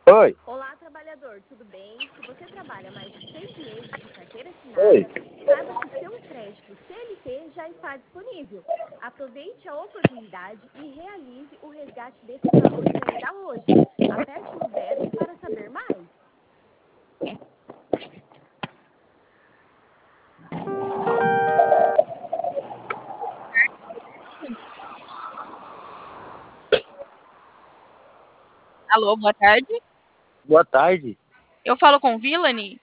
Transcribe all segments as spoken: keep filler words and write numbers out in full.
Oi. Olá, trabalhador, tudo bem? Se você trabalha mais de seis meses de carteira Oi. assinada, saiba que seu crédito C L T já está disponível. Aproveite a oportunidade e realize o resgate desses valores ainda hoje. Aperte no zero para saber mais. Alô, boa tarde. Boa tarde. Eu falo com Vilani?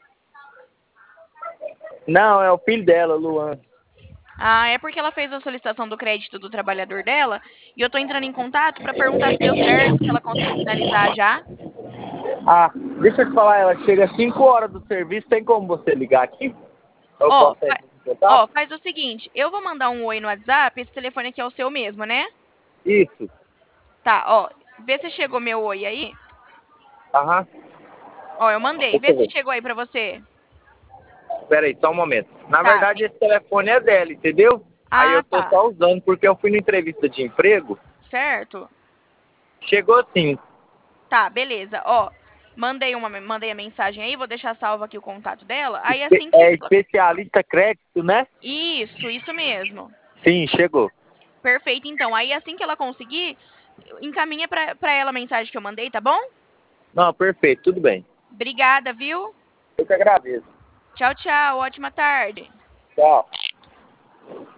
Não, é o filho dela, Luan. Ah, é porque ela fez a solicitação do crédito do trabalhador dela e eu tô entrando em contato para perguntar se deu certo, se ela conseguiu finalizar já. Ah, deixa eu te falar, ela chega às cinco horas do serviço, tem como você ligar aqui? Eu Ó, posso fa- entrar em contato? ó, faz o seguinte, eu vou mandar um oi no WhatsApp, esse telefone aqui é o seu mesmo, né? Isso. Tá, ó, vê se chegou meu oi aí. Aham. Ó, eu mandei, Deixa vê eu se ver. chegou aí pra você. Espera aí, só um momento. Na Tá. verdade, esse telefone é dela, entendeu? Aí Ah, eu tô tá. só usando porque eu fui na entrevista de emprego. Certo? Chegou sim. Tá, beleza. Ó, mandei uma, mandei a mensagem aí, vou deixar salvo aqui o contato dela. Aí Espe- assim que É especialista crédito, né? Isso, isso mesmo. Sim, chegou. Perfeito, então. Aí assim que ela conseguir, encaminha pra, pra ela a mensagem que eu mandei, tá bom? Não, perfeito, tudo bem. Obrigada, viu? Eu que agradeço. Tchau, tchau. Ótima tarde. Tchau.